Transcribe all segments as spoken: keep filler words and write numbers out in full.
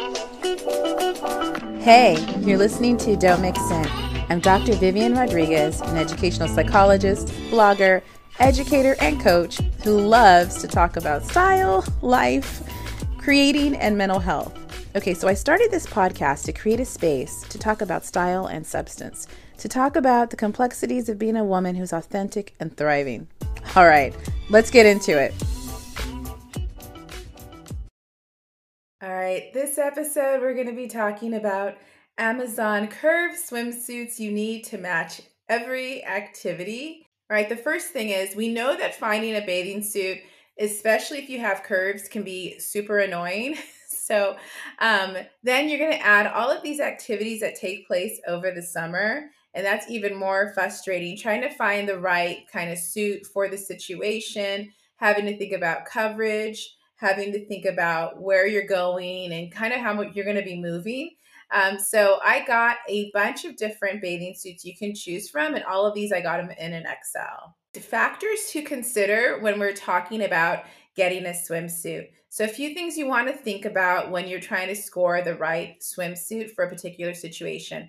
Hey, you're listening to Don't Mix In. I'm Doctor Vivian Rodriguez, an educational psychologist, blogger, educator, and coach who loves to talk about style, life, creating, and mental health. Okay, so I started this podcast to create a space to talk about style and substance, to talk about the complexities of being a woman who's authentic and thriving. All right, let's get into it. All right, this episode we're going to be talking about Amazon Curve swimsuits you need to match every activity. All right, the first thing is we know that finding a bathing suit, especially if you have curves, can be super annoying. So um, then you're going to add all of these activities that take place over the summer, and that's even more frustrating, trying to find the right kind of suit for the situation, having to think about coverage, having to think about where you're going and kind of how much you're going to be moving. Um, so I got a bunch of different bathing suits you can choose from, and all of these I got them in an X L. The factors to consider when we're talking about getting a swimsuit. So a few things you want to think about when you're trying to score the right swimsuit for a particular situation.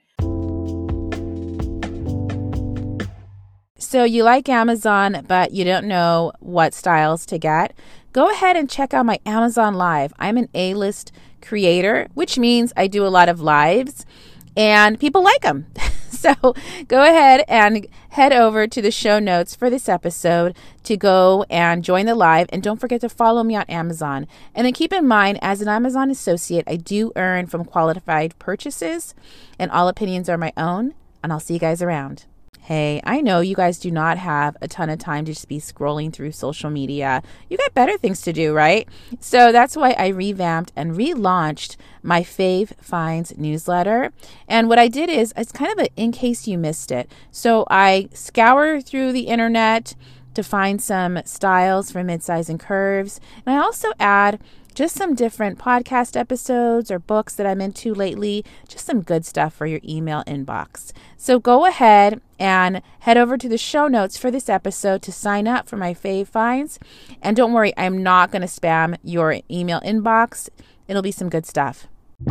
So you like Amazon, but you don't know what styles to get? Go ahead and check out my Amazon Live. I'm an A-list creator, which means I do a lot of lives, and people like them. So go ahead and head over to the show notes for this episode to go and join the live. And don't forget to follow me on Amazon. And then keep in mind, as an Amazon associate, I do earn from qualified purchases, and all opinions are my own. And I'll see you guys around. Hey, I know you guys do not have a ton of time to just be scrolling through social media. You got better things to do, right? So that's why I revamped and relaunched my Fave Finds newsletter. And what I did is, it's kind of a in case you missed it. So I scour through the internet to find some styles for midsize and curves. And I also add just some different podcast episodes or books that I'm into lately, just some good stuff for your email inbox. So go ahead and head over to the show notes for this episode to sign up for my Fave Finds. And don't worry, I'm not going to spam your email inbox. It'll be some good stuff.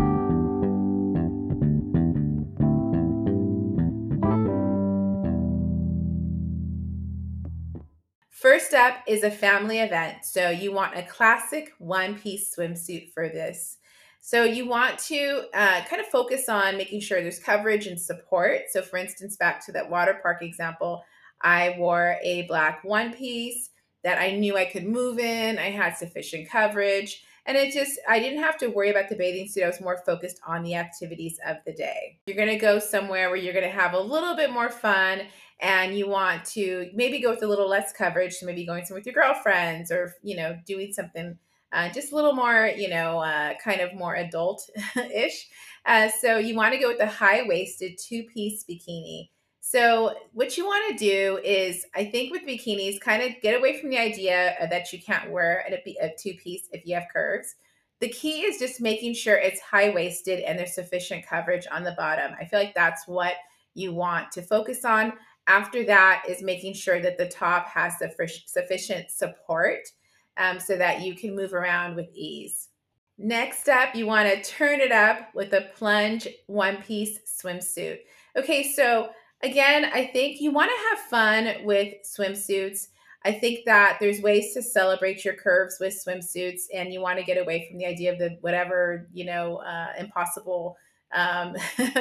First up is a family event. So you want a classic one-piece swimsuit for this. So you want to uh, kind of focus on making sure there's coverage and support. So for instance, back to that water park example, I wore a black one-piece that I knew I could move in. I had sufficient coverage. And it just, I didn't have to worry about the bathing suit. I was more focused on the activities of the day. You're going to go somewhere where you're going to have a little bit more fun, and you want to maybe go with a little less coverage. So maybe going somewhere with your girlfriends, or, you know, doing something uh, just a little more, you know, uh, kind of more adult-ish. Uh, so you want to go with the high-waisted two-piece bikini. So what you want to do is, I think with bikinis, kind of get away from the idea that you can't wear a, a two-piece if you have curves. The key is just making sure it's high-waisted and there's sufficient coverage on the bottom. I feel like that's what you want to focus on. After that is making sure that the top has sufficient support um, so that you can move around with ease. Next up, you want to turn it up with a plunge one-piece swimsuit. Okay, so again, I think you want to have fun with swimsuits. I think that there's ways to celebrate your curves with swimsuits, and you want to get away from the idea of the whatever, you know, uh, impossible um,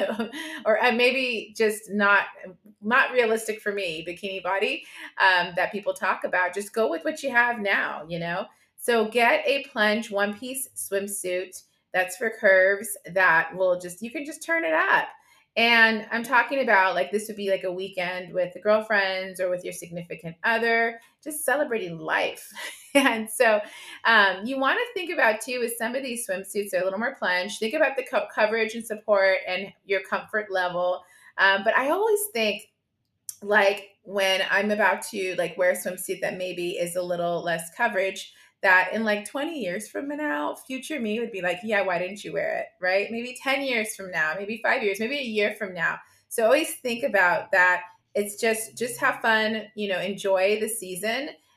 or uh, maybe just not not realistic for me, bikini body um, that people talk about. Just go with what you have now, you know? So get a plunge one-piece swimsuit that's for curves that will just, you can just turn it up. And I'm talking about, like, this would be like a weekend with the girlfriends or with your significant other, just celebrating life. And so um, you want to think about, too, is some of these swimsuits are a little more plunge. Think about the co- coverage and support and your comfort level. Um, but I always think, like, when I'm about to, like, wear a swimsuit that maybe is a little less coverage, that in like twenty years from now, future me would be like, yeah, why didn't you wear it, right? Maybe ten years from now, maybe five years, maybe a year from now. So always think about that. It's just, just have fun, you know, enjoy the season.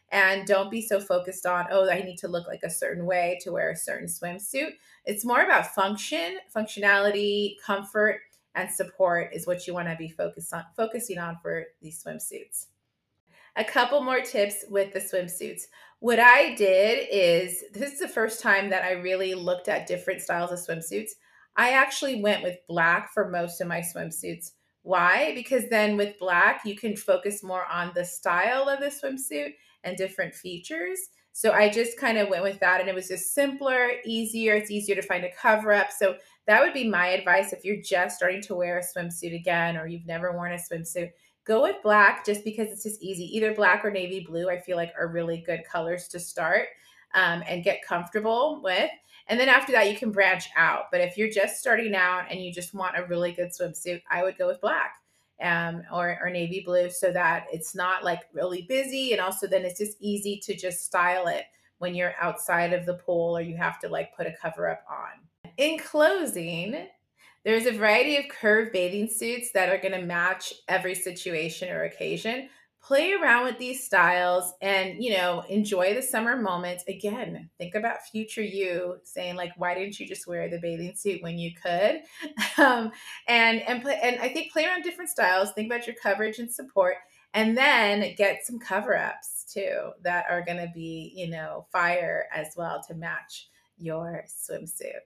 And don't be so focused on, oh, I need to look like a certain way to wear a certain swimsuit. It's more about function, functionality, comfort, and support is what you want to be focused on, focusing on for these swimsuits. A couple more tips with the swimsuits. What I did is, this is the first time that I really looked at different styles of swimsuits. I actually went with black for most of my swimsuits. Why? Because then with black, you can focus more on the style of the swimsuit and different features. So I just kind of went with that, and it was just simpler, easier. It's easier to find a cover up. So that would be my advice if you're just starting to wear a swimsuit again, or you've never worn a swimsuit. Go with black just because it's just easy. Either black or navy blue, I feel like, are really good colors to start um, and get comfortable with. And then after that, you can branch out. But if you're just starting out and you just want a really good swimsuit, I would go with black um, or, or navy blue, so that it's not like really busy. And also then it's just easy to just style it when you're outside of the pool or you have to like put a cover up on. In closing, there's a variety of curved bathing suits that are going to match every situation or occasion. Play around with these styles and, you know, enjoy the summer moments. Again, think about future you saying like, why didn't you just wear the bathing suit when you could? Um, and, and, play, and I think play around different styles. Think about your coverage and support, and then get some cover ups too that are going to be, you know, fire as well to match your swimsuit.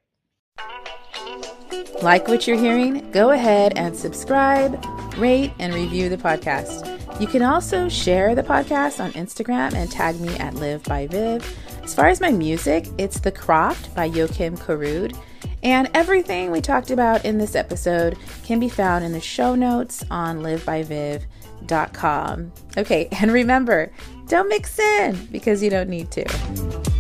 Like what you're hearing? Go ahead and subscribe, rate, and review the podcast. You can also share the podcast on Instagram and tag me at Live by Viv. As far as my music, it's The Croft by Joachim Karud. And everything we talked about in this episode can be found in the show notes on live by viv dot com. Okay, and remember, don't mix in because you don't need to.